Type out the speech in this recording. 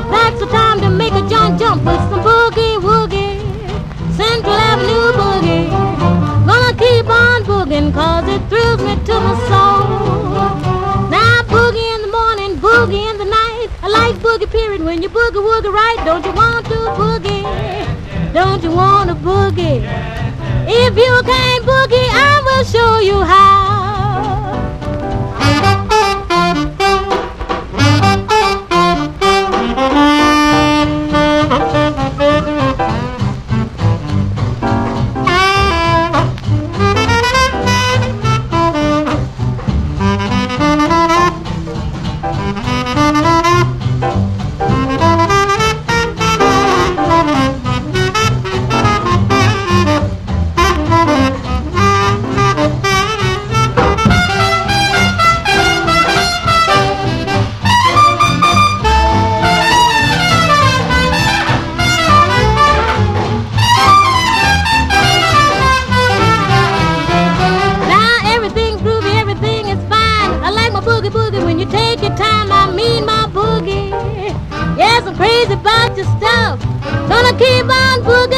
That's the time to make a joint jump with some boogie woogie. Central Avenue boogie. Gonna keep on boogieing 'cause it thrills me to my soul. Now boogie in the morning, boogie in the night. I like boogie period when you boogie woogie right. Don't you want to boogie? Don't you want to boogie? If you can't boogie, I will show you how. When you take your time, I mean my boogie. Yes, I'm crazy about your stuff. Gonna keep on boogie.